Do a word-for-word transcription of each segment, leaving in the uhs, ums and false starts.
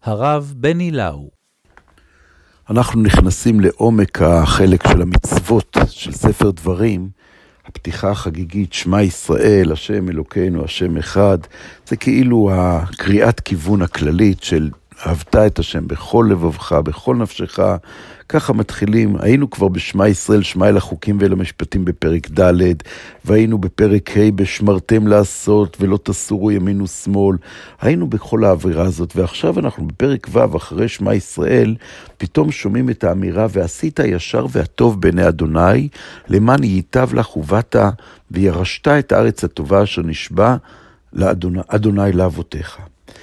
הרב בני לאו. אנחנו נכנסים לעומק החלק של המצוות של ספר דברים, הפתיחה החגיגית, שמע ישראל, השם אלוקינו, השם אחד, זה כאילו הקריאת כיוון הכללית של אהבת את השם בכל לבבך, בכל נפשך, ככה מתחילים. היינו כבר בשמע ישראל, שמע אל החוקים ואל המשפטים בפרק ד', והיינו בפרק ה' בשמרתם לעשות ולא תסורו ימין ושמאל. היינו בכל האווירה הזאת, ועכשיו אנחנו בפרק ו' אחרי שמע ישראל, פתאום שומעים את האמירה, ועשית הישר והטוב בעיני אדוני, למען ייטב לך ובאת וירשת את הארץ הטובה אשר נשבע לאדוני, אדוני לאבותיך.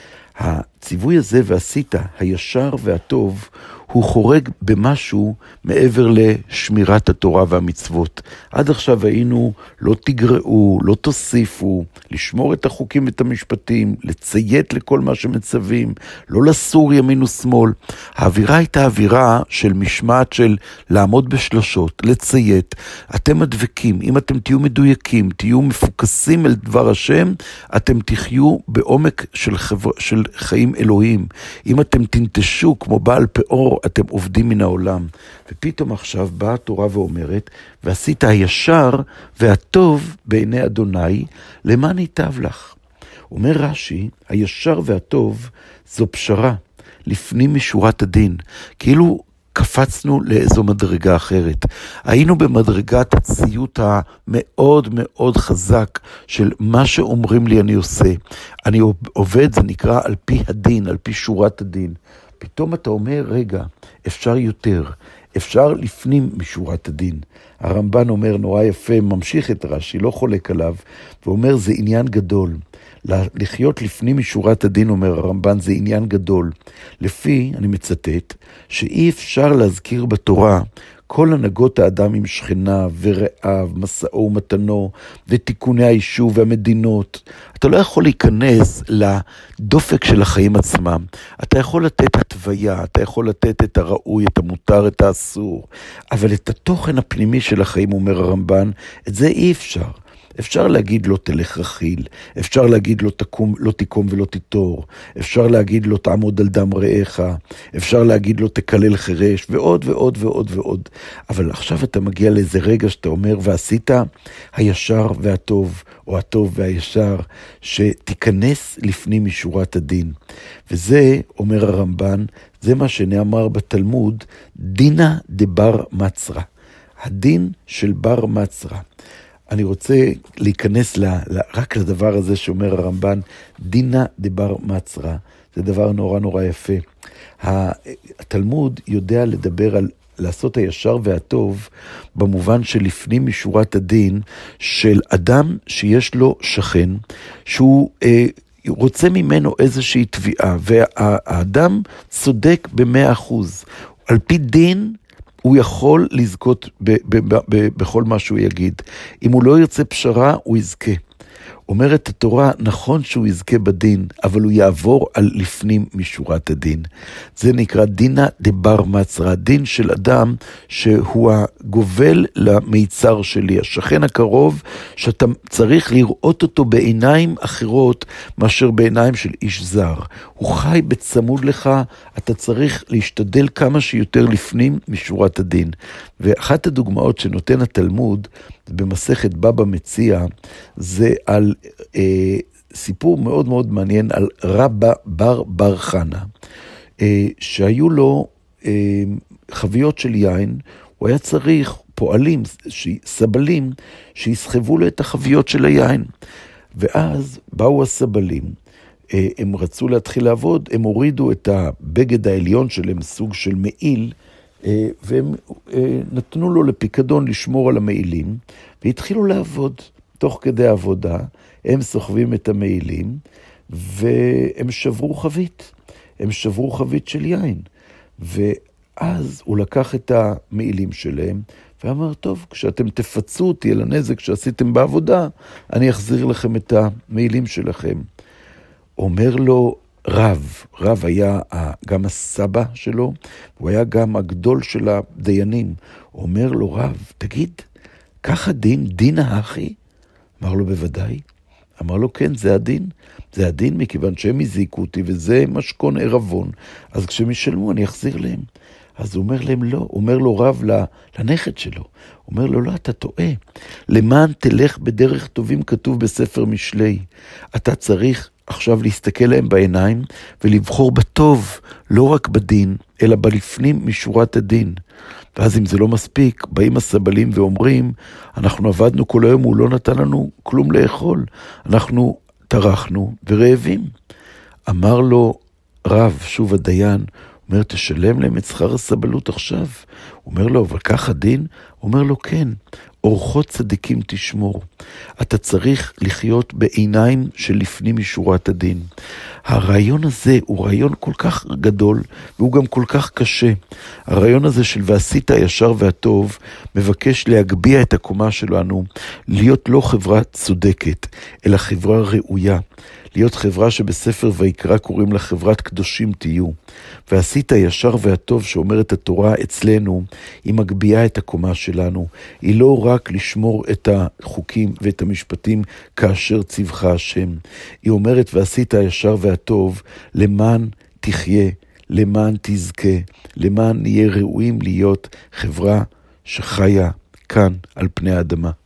הציווי הזה ועשית הישר והטוב הוא חורג במשהו מעבר לשמירת התורה והמצוות. עד עכשיו היינו לא תגרעו, לא תוסיפו, לשמור את החוקים ואת המשפטים, לציית לכל מה שמצווים, לא לסור ימין ושמאל. האווירה הייתה אווירה של משמעת של לעמוד בשלושות, לציית. אתם מדבקים, אם אתם תהיו מדויקים, תהיו מפוקסים אל דבר השם, אתם תחיו בעומק של, חבר... של חיים אלוהים. אם אתם תנטשו כמו בעל פאור, אתם עובדים מן העולם. ופתאום עכשיו באה התורה ואומרת, ועשית הישר והטוב בעיני אדוני, למען ייטב לך. אומר רש"י, הישר והטוב זו פשרה, לפנים משורת הדין. כאילו קפצנו לאיזו מדרגה אחרת. היינו במדרגת הציות המאוד מאוד חזק של מה שאומרים לי אני עושה. אני עובד, זה נקרא על פי הדין, על פי שורת הדין. פתאום אתה אומר, רגע, אפשר יותר, אפשר לפנים משורת הדין. הרמב"ן אומר נורא יפה, ממשיך את רש"י, לא חולק עליו, ואומר זה עניין גדול. לחיות לפנים משורת הדין, אומר הרמב"ן, זה עניין גדול. לפי, אני מצטט, שאי אפשר להזכיר בתורה כל הנהגות האדם עם שכנה ורעיו, מסעו ומתנו ותיקוני היישוב והמדינות. אתה לא יכול להיכנס לדופק של החיים עצמם. אתה יכול לתת התוויה, אתה יכול לתת את הראוי, את המותר, את האסור. אבל את התוכן הפנימי של החיים, אומר הרמב"ן, את זה אי אפשר. אפשר להגיד לא תלך רכיל, אפשר להגיד לא תקום, לא תקום ולא תיטור, אפשר להגיד לא תעמוד על דם רעך, אפשר להגיד לא תקלל חירש, ועוד ועוד ועוד ועוד. אבל עכשיו אתה מגיע לאיזה רגע שאתה אומר, ועשית הישר והטוב, או הטוב והישר, שתיכנס לפנים משורת הדין. וזה, אומר הרמב"ן, זה מה שנאמר בתלמוד, דינה דבר מצרה. הדין של בר מצרה. אני רוצה להיכנס ל, ל, רק לדבר הזה שאומר הרמב"ן, דינה דבר מצרה. זה דבר נורא נורא יפה. התלמוד יודע לדבר על לעשות הישר והטוב, במובן שלפנים משורת הדין, של אדם שיש לו שכן, שהוא אה, רוצה ממנו איזושהי תביעה, והאדם צודק במאה אחוז. על פי דין, הוא יכול לזכות ב- ב- ב- בכל מה שהוא יגיד. אם הוא לא ירצה פשרה, הוא יזכה. אומרת התורה, נכון שהוא יזכה בדין, אבל הוא יעבור על לפנים משורת הדין. זה נקרא דינה דבר מצרה, דין של אדם שהוא הגובל למיצר שלי, השכן הקרוב, שאתה צריך לראות אותו בעיניים אחרות, מאשר בעיניים של איש זר. הוא חי בצמוד לך, אתה צריך להשתדל כמה שיותר לפנים משורת הדין. ואחת הדוגמאות שנותן התלמוד, במסכת בבא מציע, זה על אה, סיפור מאוד מאוד מעניין על רבא בר בר חנה, אה, שהיו לו אה, חביות של יין, הוא היה צריך פועלים, סבלים, שיסחבו לו את החביות של היין. ואז באו הסבלים, אה, הם רצו להתחיל לעבוד, הם הורידו את הבגד העליון שלהם, סוג של מעיל, והם נתנו לו לפיקדון לשמור על המעילים, והתחילו לעבוד. תוך כדי העבודה, הם סוחבים את המעילים, והם שברו חבית. הם שברו חבית של יין. ואז הוא לקח את המעילים שלהם, ואמר, טוב, כשאתם תפצו אותי על הנזק שעשיתם בעבודה, אני אחזיר לכם את המעילים שלכם. אומר לו, רב, רב היה גם הסבא שלו, הוא היה גם הגדול של הדיינים. הוא אומר לו, רב, תגיד, ככה דין, דין האחי? אמר לו, בוודאי. אמר לו, כן, זה הדין. זה הדין מכיוון שהם הזיקו אותי, וזה משכון ערבון, אז כשהם ישלמו אני אחזיר להם. אז הוא אומר להם לא, הוא אומר לו רב לנכד שלו, הוא אומר לו לא, אתה טועה, למען תלך בדרך טובים כתוב בספר משלי, אתה צריך עכשיו להסתכל להם בעיניים ולבחור בטוב, לא רק בדין, אלא בלפנים משורת הדין. ואז אם זה לא מספיק, באים הסבלים ואומרים, אנחנו עבדנו כל היום, הוא לא נתן לנו כלום לאכול, אנחנו טרחנו ורעבים. אמר לו רב, שוב הדיין, הוא אומר, תשלם להם את שכר הסבלות עכשיו. הוא אומר לו, אבל כך הדין? הוא אומר לו, כן, אורחות צדיקים תשמור. אתה צריך לחיות בעיניים של לפנים משורת הדין. הרעיון הזה הוא רעיון כל כך גדול, והוא גם כל כך קשה. הרעיון הזה של ועשית הישר והטוב, מבקש להגביה את הקומה שלנו, להיות לא חברה צודקת, אלא חברה ראויה. להיות חברה שבספר ויקרא קוראים לה חברת קדושים תהיו. ועשית הישר והטוב שאומרת התורה אצלנו, היא מגבייה את הקומה שלנו. היא לא רק לשמור את החוקים ואת המשפטים כאשר צבך השם. היא אומרת ועשית הישר והטוב למען תחיה, למען תזכה, למען נהיה ראויים להיות חברה שחיה כאן על פני האדמה.